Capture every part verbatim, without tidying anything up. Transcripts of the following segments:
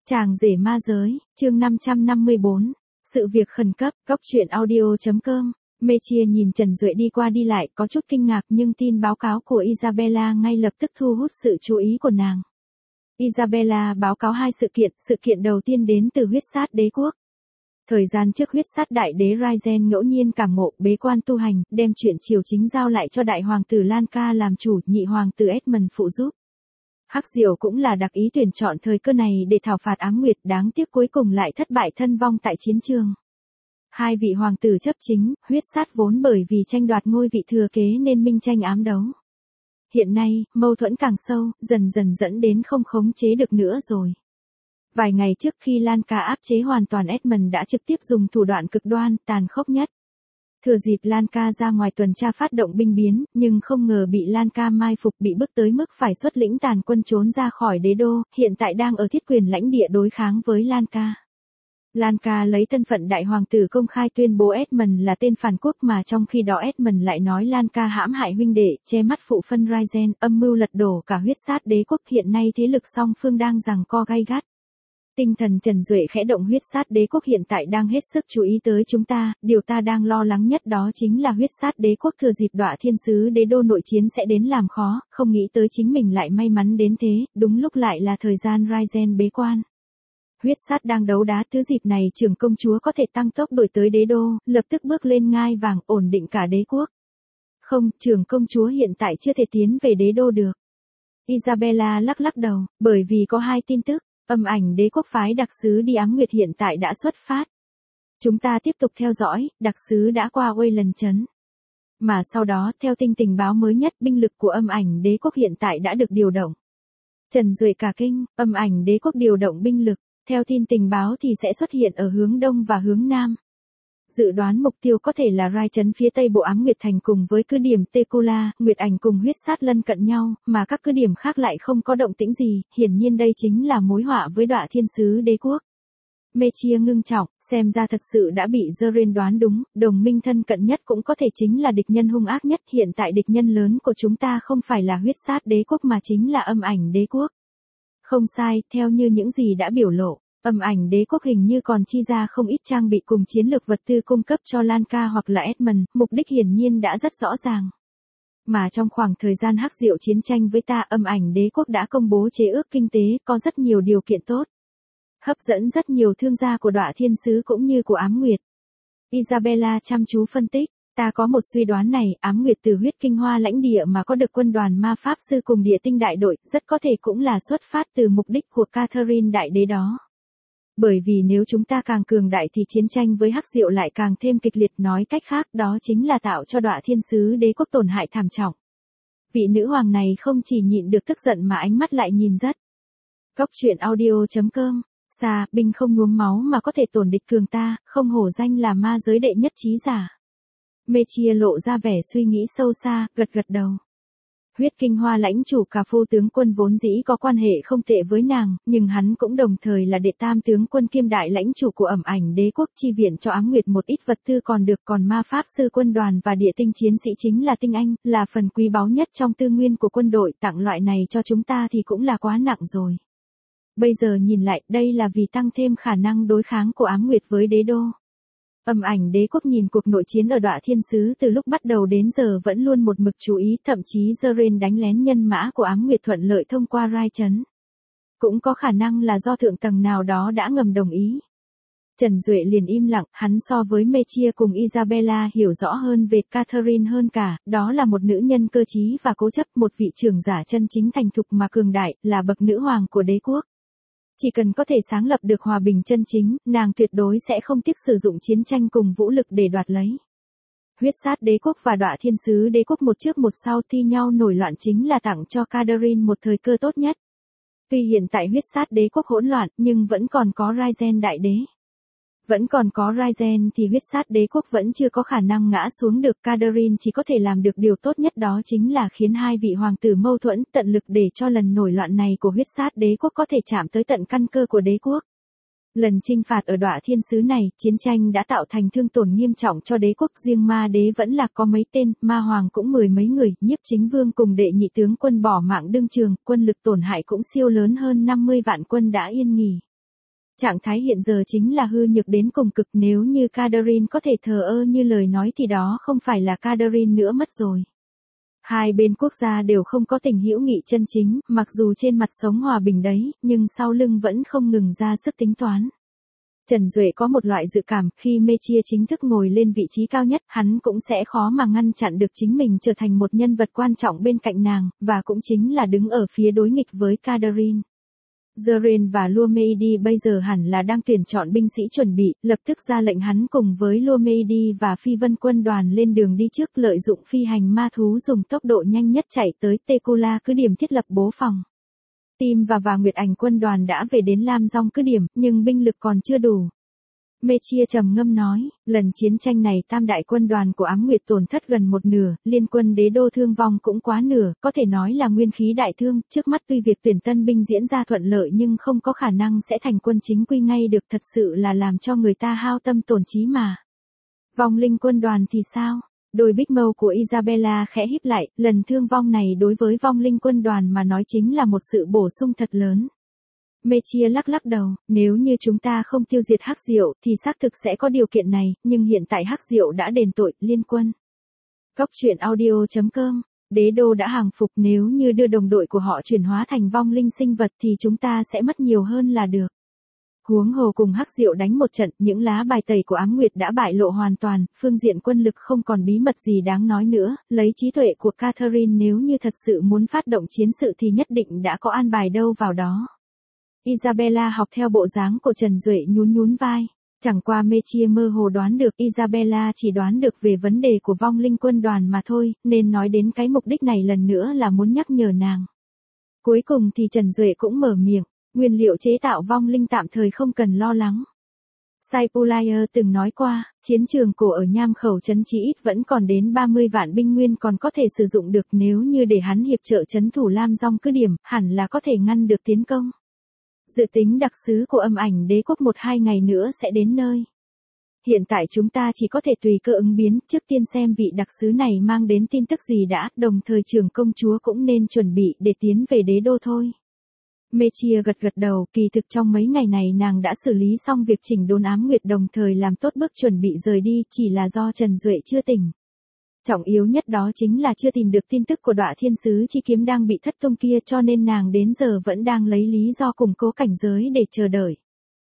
Chàng rể ma giới, chương năm trăm năm mươi bốn. Sự việc khẩn cấp, góc truyện audio chấm com. Mechia nhìn Trần Duệ đi qua đi lại có chút kinh ngạc nhưng tin báo cáo của Isabella ngay lập tức thu hút sự chú ý của nàng. Isabella báo cáo hai sự kiện, sự kiện đầu tiên đến từ huyết sát đế quốc. Thời gian trước huyết sát đại đế Raizen ngẫu nhiên cảm ngộ bế quan tu hành, đem chuyện triều chính giao lại cho đại hoàng tử Lanka làm chủ, nhị hoàng tử Edmund phụ giúp. Hắc Diệu cũng là đặc ý tuyển chọn thời cơ này để thảo phạt Ám Nguyệt, đáng tiếc cuối cùng lại thất bại thân vong tại chiến trường. Hai vị hoàng tử chấp chính, huyết sát vốn bởi vì tranh đoạt ngôi vị thừa kế nên minh tranh ám đấu. Hiện nay, mâu thuẫn càng sâu, dần dần dẫn đến không khống chế được nữa rồi. Vài ngày trước khi Lanka áp chế hoàn toàn Edmund đã trực tiếp dùng thủ đoạn cực đoan, tàn khốc nhất. Thừa dịp Lanka ra ngoài tuần tra phát động binh biến, nhưng không ngờ bị Lanka mai phục, bị bức tới mức phải xuất lĩnh tàn quân trốn ra khỏi đế đô, hiện tại đang ở thiết quyền lãnh địa đối kháng với Lanka. Lanka lấy thân phận đại hoàng tử công khai tuyên bố Edmund là tên phản quốc, mà trong khi đó Edmund lại nói Lanka hãm hại huynh đệ, che mắt phụ phân Raizen, âm mưu lật đổ cả huyết sát đế quốc. Hiện nay thế lực song phương đang giằng co gay gắt. Tinh thần Trần Duệ khẽ động, huyết sát đế quốc hiện tại đang hết sức chú ý tới chúng ta, điều ta đang lo lắng nhất đó chính là huyết sát đế quốc thừa dịp Đọa Thiên Sứ đế đô nội chiến sẽ đến làm khó, không nghĩ tới chính mình lại may mắn đến thế, đúng lúc lại là thời gian Raizen bế quan. Huyết sát đang đấu đá, thứ dịp này trưởng công chúa có thể tăng tốc đổi tới đế đô, lập tức bước lên ngai vàng, ổn định cả đế quốc. Không, trưởng công chúa hiện tại chưa thể tiến về đế đô được. Isabella lắc lắc đầu, bởi vì có hai tin tức. Âm ảnh đế quốc phái đặc sứ đi Ám Nguyệt hiện tại đã xuất phát. Chúng ta tiếp tục theo dõi, đặc sứ đã qua Wayland trấn. Mà sau đó, theo tin tình báo mới nhất, binh lực của âm ảnh đế quốc hiện tại đã được điều động. Trần Duệ cả kinh, âm ảnh đế quốc điều động binh lực, theo tin tình báo thì sẽ xuất hiện ở hướng đông và hướng nam. Dự đoán mục tiêu có thể là Rai trấn phía tây bộ Ám Nguyệt thành cùng với cứ điểm Tekula, Nguyệt ảnh cùng huyết sát lân cận nhau, mà các cứ điểm khác lại không có động tĩnh gì, hiển nhiên đây chính là mối họa với Đọa Thiên Sứ đế quốc. Mechia ngưng trọng, xem ra thật sự đã bị Zeren đoán đúng, đồng minh thân cận nhất cũng có thể chính là địch nhân hung ác nhất, hiện tại địch nhân lớn của chúng ta không phải là huyết sát đế quốc mà chính là âm ảnh đế quốc. Không sai, theo như những gì đã biểu lộ. Âm ảnh đế quốc hình như còn chi ra không ít trang bị cùng chiến lược vật tư cung cấp cho Lanka hoặc là Edmund, mục đích hiển nhiên đã rất rõ ràng. Mà trong khoảng thời gian Hắc Diệu chiến tranh với ta, âm ảnh đế quốc đã công bố chế ước kinh tế, có rất nhiều điều kiện tốt. Hấp dẫn rất nhiều thương gia của Đọa Thiên Sứ cũng như của Ám Nguyệt. Isabella chăm chú phân tích, ta có một suy đoán này, Ám Nguyệt từ huyết kinh hoa lãnh địa mà có được quân đoàn ma pháp sư cùng địa tinh đại đội, rất có thể cũng là xuất phát từ mục đích của Catherine đại đế đó. Bởi vì nếu chúng ta càng cường đại thì chiến tranh với Hắc Diệu lại càng thêm kịch liệt, nói cách khác đó chính là tạo cho Đọa Thiên Sứ đế quốc tổn hại thảm trọng. Vị nữ hoàng này không chỉ nhịn được tức giận mà ánh mắt lại nhìn rất. Góc truyện audio chấm com, xa, binh không nhuốm máu mà có thể tổn địch cường ta, không hổ danh là ma giới đệ nhất trí giả. Mechia lộ ra vẻ suy nghĩ sâu xa, gật gật đầu. Huyết kinh hoa lãnh chủ Cà Phu tướng quân vốn dĩ có quan hệ không tệ với nàng, nhưng hắn cũng đồng thời là đệ tam tướng quân kiêm đại lãnh chủ của ẩm ảnh đế quốc, chi viện cho Ám Nguyệt một ít vật tư còn được, còn ma pháp sư quân đoàn và địa tinh chiến sĩ chính là tinh anh, là phần quý báu nhất trong tư nguyên của quân đội, tặng loại này cho chúng ta thì cũng là quá nặng rồi. Bây giờ nhìn lại, đây là vì tăng thêm khả năng đối kháng của Ám Nguyệt với đế đô. Âm ảnh đế quốc nhìn cuộc nội chiến ở Đọa Thiên Sứ từ lúc bắt đầu đến giờ vẫn luôn một mực chú ý, thậm chí Zeren đánh lén nhân mã của Ám Nguyệt thuận lợi thông qua Rai trấn. Cũng có khả năng là do thượng tầng nào đó đã ngầm đồng ý. Trần Duệ liền im lặng, hắn so với Mechia cùng Isabella hiểu rõ hơn về Catherine hơn cả, đó là một nữ nhân cơ trí và cố chấp, một vị trưởng giả chân chính thành thục mà cường đại, là bậc nữ hoàng của đế quốc. Chỉ cần có thể sáng lập được hòa bình chân chính, nàng tuyệt đối sẽ không tiếc sử dụng chiến tranh cùng vũ lực để đoạt lấy. Huyết sát đế quốc và Đọa Thiên Sứ đế quốc một trước một sau thi nhau nổi loạn chính là tặng cho Catherine một thời cơ tốt nhất. Tuy hiện tại huyết sát đế quốc hỗn loạn nhưng vẫn còn có Raizen đại đế. Vẫn còn có Raizen thì huyết sát đế quốc vẫn chưa có khả năng ngã xuống được. Catherine chỉ có thể làm được điều tốt nhất, đó chính là khiến hai vị hoàng tử mâu thuẫn, tận lực để cho lần nổi loạn này của huyết sát đế quốc có thể chạm tới tận căn cơ của đế quốc. Lần chinh phạt ở Đọa Thiên Sứ này, chiến tranh đã tạo thành thương tổn nghiêm trọng cho đế quốc, riêng ma đế vẫn là có mấy tên, ma hoàng cũng mười mấy người, Nhiếp Chính Vương cùng đệ nhị tướng quân bỏ mạng đương trường, quân lực tổn hại cũng siêu lớn, hơn năm mươi vạn quân đã yên nghỉ. Trạng thái hiện giờ chính là hư nhược đến cùng cực, nếu như Catherine có thể thờ ơ như lời nói thì đó không phải là Catherine nữa mất rồi. Hai bên quốc gia đều không có tình hữu nghị chân chính, mặc dù trên mặt sống hòa bình đấy, nhưng sau lưng vẫn không ngừng ra sức tính toán. Trần Duệ có một loại dự cảm, khi Mechia chính thức ngồi lên vị trí cao nhất, hắn cũng sẽ khó mà ngăn chặn được chính mình trở thành một nhân vật quan trọng bên cạnh nàng, và cũng chính là đứng ở phía đối nghịch với Catherine. Zorin và Lumeidi bây giờ hẳn là đang tuyển chọn binh sĩ chuẩn bị, lập tức ra lệnh hắn cùng với Lumeidi và Phi Vân quân đoàn lên đường đi trước, lợi dụng phi hành ma thú dùng tốc độ nhanh nhất chạy tới Tekula cứ điểm thiết lập bố phòng. Tim và và Nguyệt Ảnh quân đoàn đã về đến Lam Dong cứ điểm, nhưng binh lực còn chưa đủ. Mechia trầm ngâm nói, lần chiến tranh này tam đại quân đoàn của Ám Nguyệt tổn thất gần một nửa, liên quân đế đô thương vong cũng quá nửa, có thể nói là nguyên khí đại thương, trước mắt tuy việc tuyển tân binh diễn ra thuận lợi nhưng không có khả năng sẽ thành quân chính quy ngay được, thật sự là làm cho người ta hao tâm tổn trí mà. Vong linh quân đoàn thì sao? Đôi bích mâu của Isabella khẽ híp lại, lần thương vong này đối với vong linh quân đoàn mà nói chính là một sự bổ sung thật lớn. Mechia lắc lắc đầu, nếu như chúng ta không tiêu diệt Hắc Diệu thì xác thực sẽ có điều kiện này, nhưng hiện tại Hắc Diệu đã đền tội, liên quân. Góc truyện audio chấm com, đế đô đã hàng phục, nếu như đưa đồng đội của họ chuyển hóa thành vong linh sinh vật thì chúng ta sẽ mất nhiều hơn là được. Huống hồ cùng Hắc Diệu đánh một trận, những lá bài tẩy của Ám Nguyệt đã bại lộ hoàn toàn, phương diện quân lực không còn bí mật gì đáng nói nữa, lấy trí tuệ của Catherine nếu như thật sự muốn phát động chiến sự thì nhất định đã có an bài đâu vào đó. Isabella học theo bộ dáng của Trần Duệ nhún nhún vai. Chẳng qua Mechia mơ hồ đoán được, Isabella chỉ đoán được về vấn đề của vong linh quân đoàn mà thôi, nên nói đến cái mục đích này lần nữa là muốn nhắc nhở nàng. Cuối cùng thì Trần Duệ cũng mở miệng, nguyên liệu chế tạo vong linh tạm thời không cần lo lắng. Saipulayer từng nói qua, chiến trường cổ ở Nham Khẩu trấn chỉ ít vẫn còn đến ba mươi vạn binh nguyên còn có thể sử dụng được, nếu như để hắn hiệp trợ trấn thủ Lam Dong cứ điểm, hẳn là có thể ngăn được tiến công. Dự tính đặc sứ của Âm Ảnh Đế quốc một hai ngày nữa sẽ đến nơi. Hiện tại chúng ta chỉ có thể tùy cơ ứng biến, trước tiên xem vị đặc sứ này mang đến tin tức gì đã, đồng thời trưởng công chúa cũng nên chuẩn bị để tiến về đế đô thôi. Mechia gật gật đầu, kỳ thực trong mấy ngày này nàng đã xử lý xong việc chỉnh đốn Ám Nguyệt đồng thời làm tốt bước chuẩn bị rời đi, chỉ là do Trần Duệ chưa tỉnh. Trọng yếu nhất đó chính là chưa tìm được tin tức của Đọa Thiên Sứ Chi Kiếm đang bị thất tung kia, cho nên nàng đến giờ vẫn đang lấy lý do củng cố cảnh giới để chờ đợi.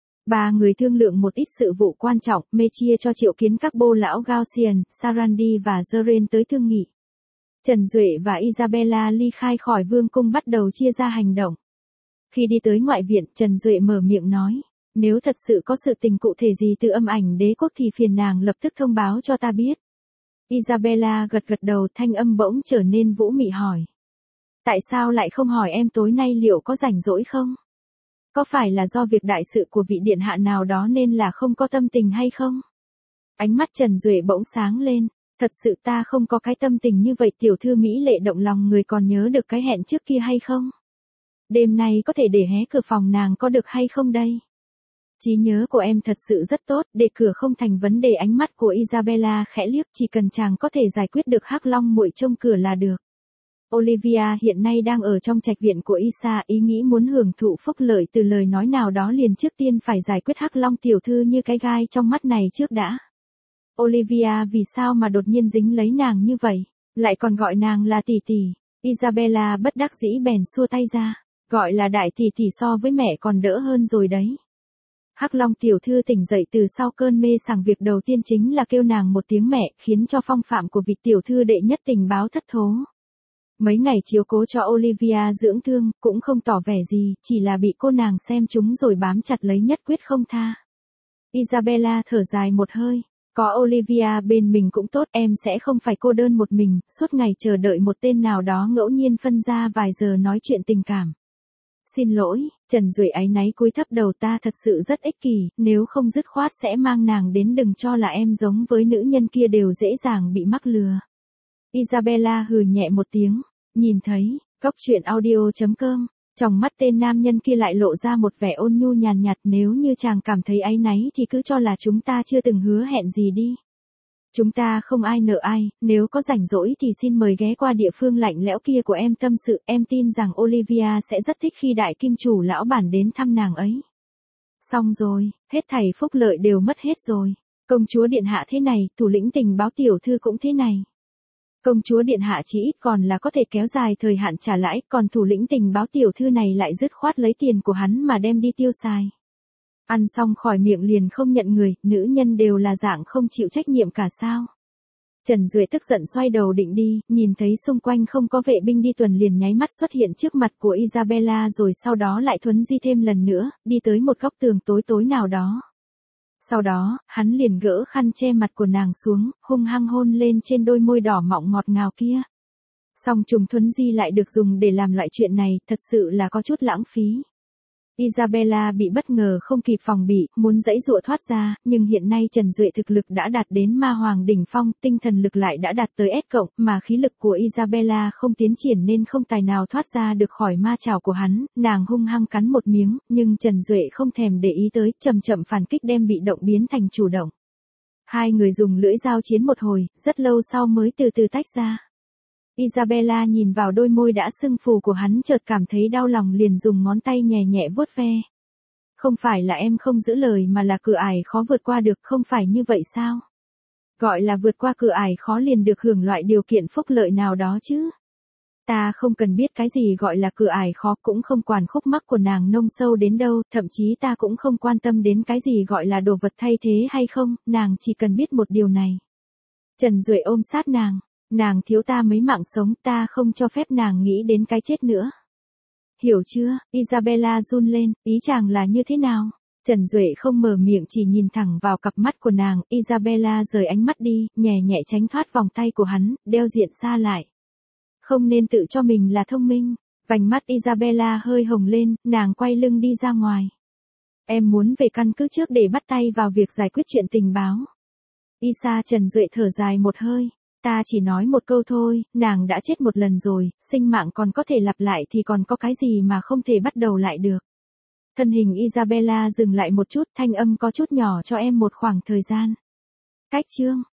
Ba người thương lượng một ít sự vụ quan trọng, Mechia cho triệu kiến các bô lão Gaussian, Sarandi và Zorin tới thương nghị. Trần Duệ và Isabella ly khai khỏi vương cung bắt đầu chia ra hành động. Khi đi tới ngoại viện, Trần Duệ mở miệng nói, nếu thật sự có sự tình cụ thể gì từ Âm Ảnh Đế quốc thì phiền nàng lập tức thông báo cho ta biết. Isabella gật gật đầu, thanh âm bỗng trở nên vũ mị hỏi. Tại sao lại không hỏi em tối nay liệu có rảnh rỗi không? Có phải là do việc đại sự của vị điện hạ nào đó nên là không có tâm tình hay không? Ánh mắt Trần Duệ bỗng sáng lên, thật sự ta không có cái tâm tình như vậy, tiểu thư Mỹ lệ động lòng người còn nhớ được cái hẹn trước kia hay không? Đêm nay có thể để hé cửa phòng nàng có được hay không đây? Trí nhớ của em thật sự rất tốt, để cửa không thành vấn đề. Ánh mắt của Isabella khẽ liếc, chỉ cần chàng có thể giải quyết được Hắc Long muội trông cửa là được. Olivia hiện nay đang ở trong trạch viện của Isa, ý nghĩ muốn hưởng thụ phúc lợi từ lời nói nào đó liền trước tiên phải giải quyết Hắc Long tiểu thư như cái gai trong mắt này trước đã. Olivia vì sao mà đột nhiên dính lấy nàng như vậy, lại còn gọi nàng là tỷ tỷ. Isabella bất đắc dĩ bèn xua tay ra, gọi là đại tỷ tỷ so với mẹ còn đỡ hơn rồi đấy. Hắc Long tiểu thư tỉnh dậy từ sau cơn mê sảng, việc đầu tiên chính là kêu nàng một tiếng mẹ, khiến cho phong phạm của vị tiểu thư đệ nhất tình báo thất thố. Mấy ngày chiếu cố cho Olivia dưỡng thương, cũng không tỏ vẻ gì, chỉ là bị cô nàng xem chúng rồi bám chặt lấy nhất quyết không tha. Isabella thở dài một hơi, có Olivia bên mình cũng tốt, em sẽ không phải cô đơn một mình, suốt ngày chờ đợi một tên nào đó ngẫu nhiên phân ra vài giờ nói chuyện tình cảm. Xin lỗi, Trần Duệ áy náy cúi thấp đầu, ta thật sự rất ích kỷ, nếu không dứt khoát sẽ mang nàng đến, đừng cho là em giống với nữ nhân kia đều dễ dàng bị mắc lừa. Isabella hừ nhẹ một tiếng, nhìn thấy, góc truyện audio chấm com, trong mắt tên nam nhân kia lại lộ ra một vẻ ôn nhu nhàn nhạt, nếu như chàng cảm thấy áy náy thì cứ cho là chúng ta chưa từng hứa hẹn gì đi. Chúng ta không ai nợ ai, nếu có rảnh rỗi thì xin mời ghé qua địa phương lạnh lẽo kia của em tâm sự, em tin rằng Olivia sẽ rất thích khi đại kim chủ lão bản đến thăm nàng ấy. Xong rồi, hết thảy phúc lợi đều mất hết rồi. Công chúa điện hạ thế này, thủ lĩnh tình báo tiểu thư cũng thế này. Công chúa điện hạ chỉ ít còn là có thể kéo dài thời hạn trả lãi, còn thủ lĩnh tình báo tiểu thư này lại dứt khoát lấy tiền của hắn mà đem đi tiêu xài. Ăn xong khỏi miệng liền không nhận người, nữ nhân đều là dạng không chịu trách nhiệm cả sao. Trần Duệ tức giận xoay đầu định đi, nhìn thấy xung quanh không có vệ binh đi tuần liền nháy mắt xuất hiện trước mặt của Isabella rồi sau đó lại thuấn di thêm lần nữa, đi tới một góc tường tối tối nào đó. Sau đó, hắn liền gỡ khăn che mặt của nàng xuống, hung hăng hôn lên trên đôi môi đỏ mọng ngọt ngào kia. Song trùng thuấn di lại được dùng để làm loại chuyện này, thật sự là có chút lãng phí. Isabella bị bất ngờ không kịp phòng bị, muốn giãy giụa thoát ra, nhưng hiện nay Trần Duệ thực lực đã đạt đến ma hoàng đỉnh phong, tinh thần lực lại đã đạt tới S cộng, mà khí lực của Isabella không tiến triển nên không tài nào thoát ra được khỏi ma trảo của hắn, nàng hung hăng cắn một miếng, nhưng Trần Duệ không thèm để ý tới, chậm chậm phản kích đem bị động biến thành chủ động. Hai người dùng lưỡi dao chiến một hồi, rất lâu sau mới từ từ tách ra. Isabella nhìn vào đôi môi đã sưng phù của hắn chợt cảm thấy đau lòng liền dùng ngón tay nhẹ nhẹ vuốt ve. Không phải là em không giữ lời mà là cửa ải khó vượt qua được, không phải như vậy sao? Gọi là vượt qua cửa ải khó liền được hưởng loại điều kiện phúc lợi nào đó chứ. Ta không cần biết cái gì gọi là cửa ải khó, cũng không quản khúc mắc của nàng nông sâu đến đâu, thậm chí ta cũng không quan tâm đến cái gì gọi là đồ vật thay thế hay không, nàng chỉ cần biết một điều này. Trần Duệ ôm sát nàng. Nàng thiếu ta mấy mạng sống, ta không cho phép nàng nghĩ đến cái chết nữa. Hiểu chưa? Isabella run lên, ý chàng là như thế nào? Trần Duệ không mở miệng chỉ nhìn thẳng vào cặp mắt của nàng, Isabella rời ánh mắt đi, nhẹ nhẹ tránh thoát vòng tay của hắn, đeo diện xa lại. Không nên tự cho mình là thông minh. Vành mắt Isabella hơi hồng lên, nàng quay lưng đi ra ngoài. Em muốn về căn cứ trước để bắt tay vào việc giải quyết chuyện tình báo. Isa Trần Duệ thở dài một hơi. Ta chỉ nói một câu thôi, nàng đã chết một lần rồi, sinh mạng còn có thể lặp lại thì còn có cái gì mà không thể bắt đầu lại được. Thân hình Isabella dừng lại một chút, thanh âm có chút nhỏ cho em một khoảng thời gian. Cách chương.